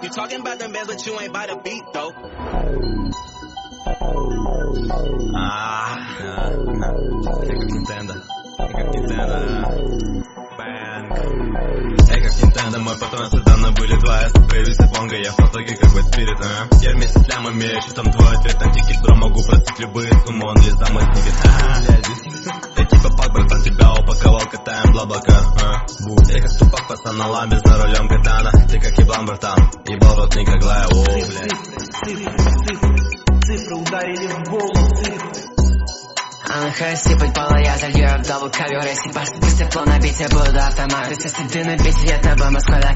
You talking about them bands, but you ain't by the beat, though. Эй, как Nintendo, мой патрон недавно были два. Появился бонго, я в потоке как бы спирит. Я вместе с лямом мерящий, там твой ответ, там тикет, бро, могу простить любые суммы, он лишь за мой снегет. Я типа пак, братан, тебя упаковал, катаем бла-блака. Я как Тупак, пацан на ламбе, за рулем катана. Ты как еблан, братан, ебал рот Николая, оу, блядь. Цифры ударили в голову, цифры. Она сыпать пола, я залью вдову ковер. Если пасть, пусть тепло на бите, буду автомат. Если ты на бите, я тобой Москва.